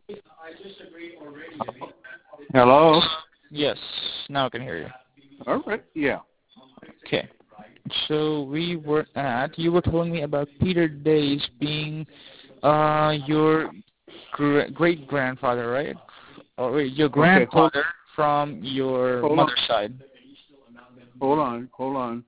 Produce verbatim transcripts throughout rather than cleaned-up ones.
Hello? Yes, now I can hear you. All right, yeah. Okay. So we were at, you were telling me about Peter Days being uh, your gr- great-grandfather, right? Or wait, your Okay, hold, grandfather from your hold on. mother's side. Hold on, hold on.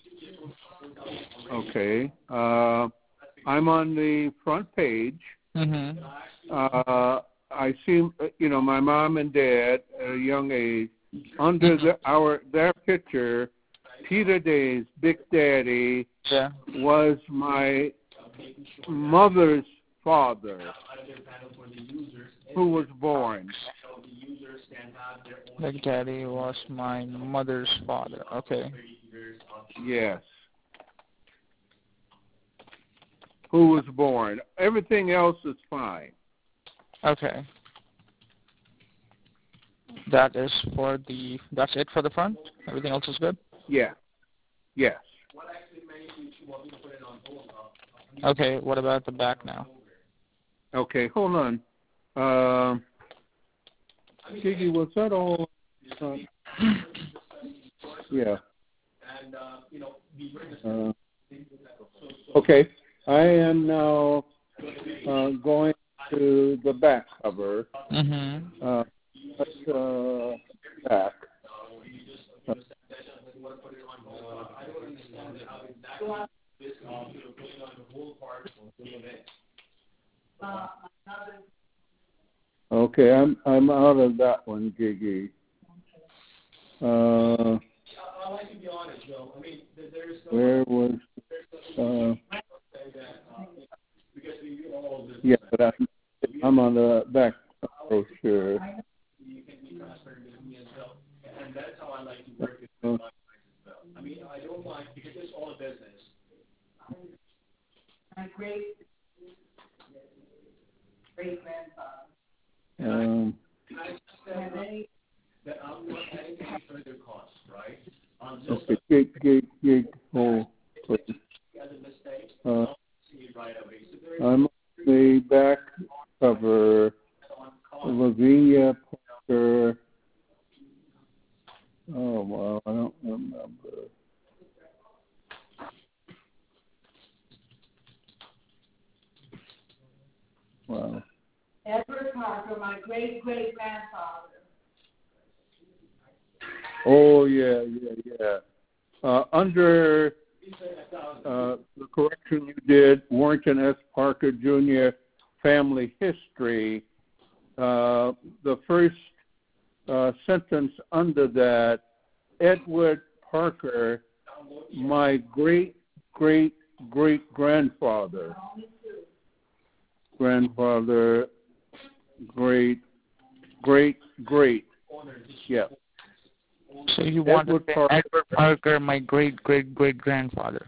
Okay. Uh, I'm on the front page. Mm-hmm. Uh, I see, you know, my mom and dad at a young age. Under the, our their picture, Peter Days, Big Daddy, Yeah. was my mother's father, who was born. Big Daddy was my mother's father. Okay. Yes. Who was born. Everything else is fine. Okay. That is for the, that's it for the front? Everything else is good? Yeah. Yes. Okay, what about the back now? Okay, hold on. Uh, Gigi, was that all? Uh, yeah. Uh, okay, I am now uh, going to the back cover. Mm-hmm. Uh, let's, uh, back. Uh, okay, I'm I'm out of that one, Gigi. Uh, where was? Uh, yeah, but I'm, I'm on the back brochure. Uh, My great great grandfather. Um, okay, gig, gig, gig, hole. Uh, I'm on the back cover. Lavinia Parker. Oh, well, I don't remember. Wow. Edward Parker, my great great grandfather. Oh, yeah, yeah, yeah. Uh, under uh, the correction you did, Warrington S. Parker Junior Family History, uh, the first uh, sentence under that, Edward Parker, my great, great, great grandfather. Grandfather, great, great, great. Yeah. So you want Edward to say Parker. Edward Parker, my great-great-great-grandfather.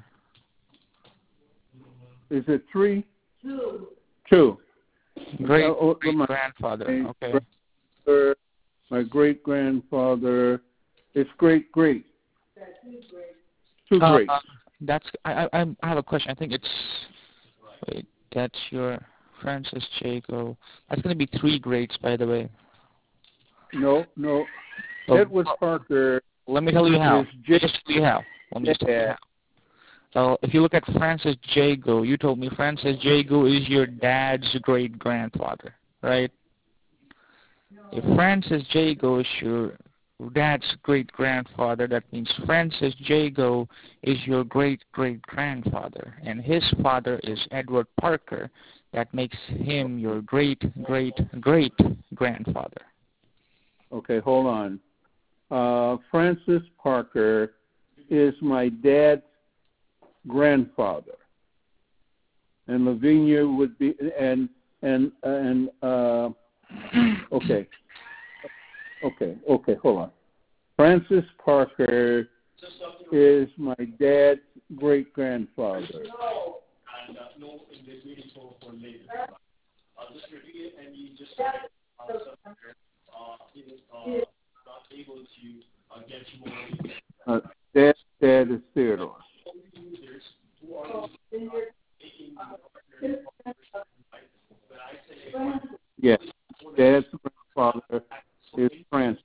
Is it three? Two. Two. Great-great-grandfather, okay. Grandfather, my great-grandfather. It's great-great. Two Uh, greats. uh, that's, I, I, I have a question. I think it's, wait, that's your Francis Jago. That's going to be three greats, by the way. No, no. So, Edward Parker. Let me tell you how. Is Let me just tell you how. Let me just tell you how. So if you look at Francis Jago, you told me Francis Jago is your dad's great-grandfather, right? If Francis Jago is your dad's great-grandfather, that means Francis Jago is your great-great-grandfather, and his father is Edward Parker. That makes him your great-great-great-grandfather. Okay, hold on. Uh, Francis Parker is my dad's grandfather, and Lavinia would be and and and uh, okay, okay, okay. Hold on. Francis Parker is my dad's great grandfather. And uh, no, in this meeting for, for later. I'll just repeat it, and you just uh, uh, is uh, not able to uh, get you more. Uh, dad, dad is Theodore. Users who are making the partner, but I say yes. Dad's grandfather is Francis.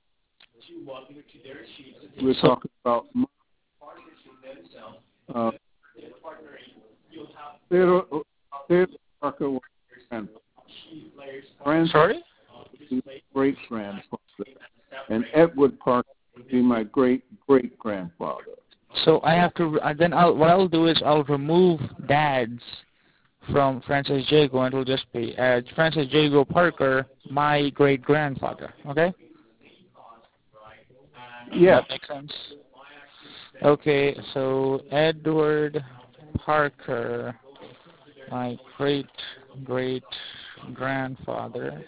We're So- talking about uh, Theodore, Theodore Parker was grandfather. Francis Sorry? is great grandfather, and Edward Parker would be my great great grandfather. So I have to, uh, then I'll, what I'll do is I'll remove Dad's from Francis Jago, and it'll just be uh, Francis Jago Parker, my great grandfather. Okay? Yeah. That makes sense. Okay, so Edward Parker, my great great grandfather,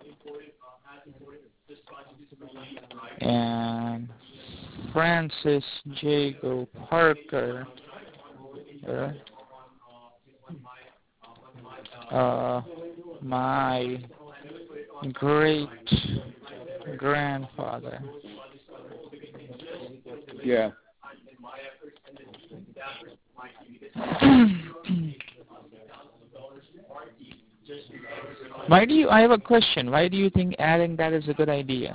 and Francis Jago Parker, uh, uh, my great grandfather. Yeah. Why do you? I have a question. Why do you think adding that is a good idea?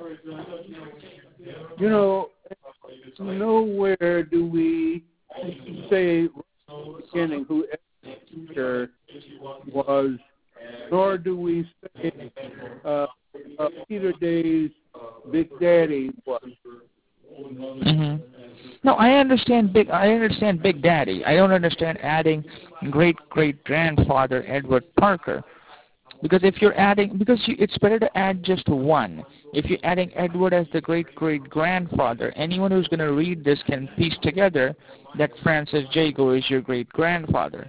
You know, nowhere do we say right at the beginning who Edward was, nor do we say uh, uh, Peter Day's Big Daddy was. Mm-hmm. No, I understand big. I understand Big Daddy. I don't understand adding great great grandfather Edward Parker, because if you're adding, because you, it's better to add just one. If you're adding Edward as the great great grandfather, anyone who's going to read this can piece together that Francis Jago is your great grandfather.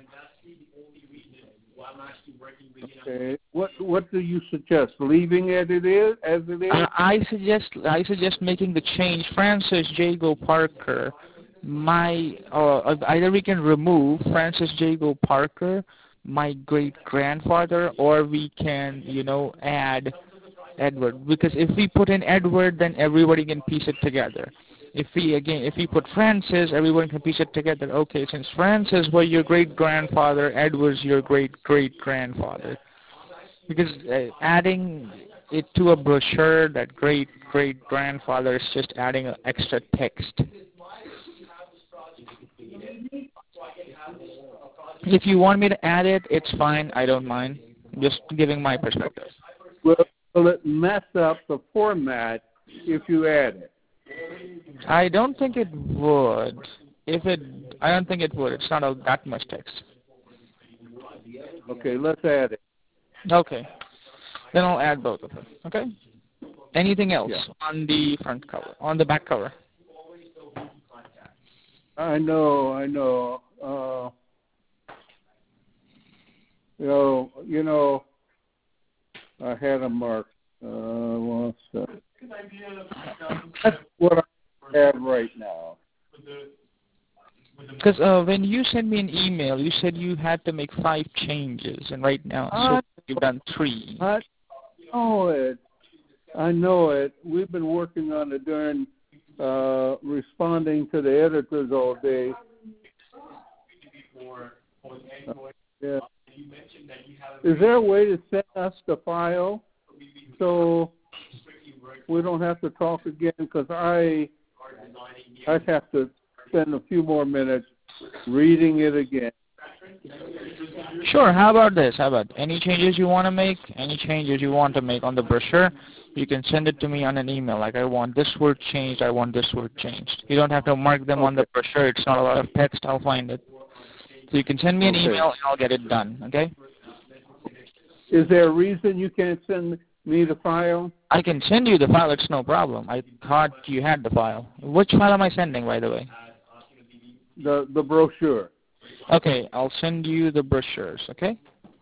Okay. What what do you suggest? Leaving it it is as it is? Uh, I suggest I suggest making the change. Francis Jago Parker. My uh, either we can remove Francis Jago Parker, my great grandfather, or we can you know add Edward. Because if we put in Edward, then everybody can piece it together. If we again if we put Francis, everyone can piece it together. Okay, since Francis was your great grandfather, Edward's your great great grandfather. Because uh, adding it to a brochure, that great great grandfather, is just adding an extra text. If you want me to add it, it's fine. I don't mind. Just giving my perspective. Will, will it mess up the format if you add it? I don't think it would. If it, I don't think it would. It's not a, that much text. Okay, let's add it. Okay. Then I'll add both of them. Okay? Anything else Yeah. on the front cover, on the back cover? I know, I know. Uh, you know, you know, I had a mark. Uh, one second. That's what I have right now. Because uh, when you sent me an email, you said you had to make five changes, and right now I, so you've done three. I know it. I know it. We've been working on it during uh, responding to the editors all day. Uh, yeah. Is there a way to send us the file so we don't have to talk again? Because I I have to spend a few more minutes reading it again. Sure. How about this? How about any changes you want to make? Any changes you want to make on the brochure? You can send it to me on an email. Like, I want this word changed. I want this word changed. You don't have to mark them okay. on the brochure. It's not a lot of text. I'll find it. So you can send me an okay. email and I'll get it done. Okay? Is there a reason you can't send me the file? I can send you the file. It's no problem. I thought you had the file. Which file am I sending, by the way? The the brochure. Okay, I'll send you the brochures. Okay.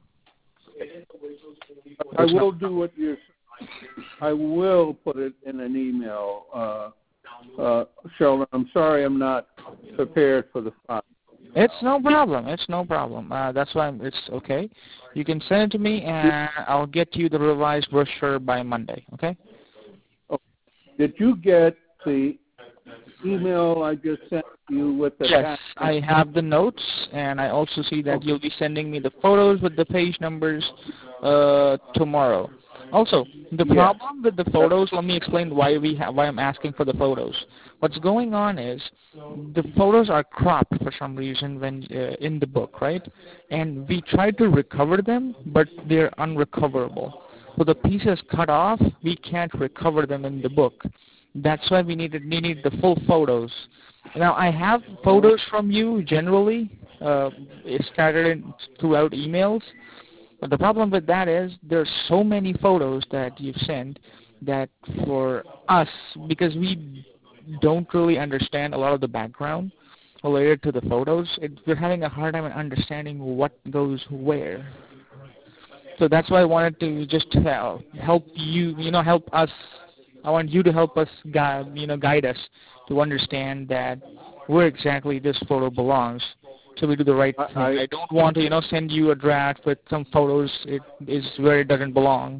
I will do what you. I will put it in an email, uh, uh, Sheldon. I'm sorry, I'm not prepared for the file. It's no problem. It's no problem. Uh, that's why I'm, it's okay. You can send it to me, and I'll get you the revised brochure by Monday. Okay. Oh, did you get the email I just sent you with the? Yes, I have the notes, and I also see that okay. you'll be sending me the photos with the page numbers uh, tomorrow. Also, the Yeah. problem with the photos, let me explain why we ha- why I'm asking for the photos. What's going on is the photos are cropped for some reason when uh, in the book, right? And we try to recover them, but they're unrecoverable. So the pieces cut off, we can't recover them in the book. That's why we need we need the full photos. Now I have photos from you generally uh, scattered in, throughout emails. But the problem with that is there's so many photos that you've sent that for us, because we don't really understand a lot of the background related to the photos, it, we're having a hard time in understanding what goes where. So that's why I wanted to just help, help you, you know, help us. I want you to help us, guide, you know, guide us to understand that where exactly this photo belongs, so we do the right thing. I, I don't want to, you know, send you a draft with some photos. It is where it doesn't belong.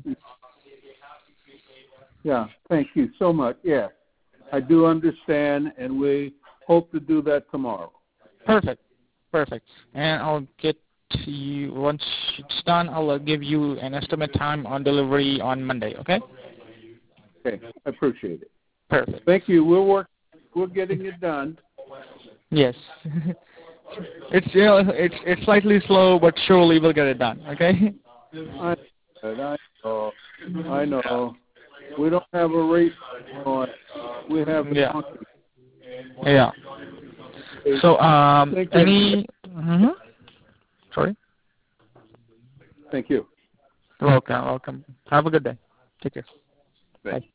Yeah, thank you so much. Yeah, I do understand, and we hope to do that tomorrow. Perfect, perfect. And I'll get to you once it's done. I'll uh, give you an estimate time on delivery on Monday. Okay? Okay, I appreciate it. Perfect. Thank you. We're work. We're getting it done. Yes. It's you know, it's it's slightly slow, but surely we'll get it done. Okay. I, I know. I know. We don't have a race on. We have a Yeah. donkey. Yeah. So um, Thank you. any? Mm-hmm. Sorry. Thank you. Welcome. Welcome. Have a good day. Take care. Bye. Bye.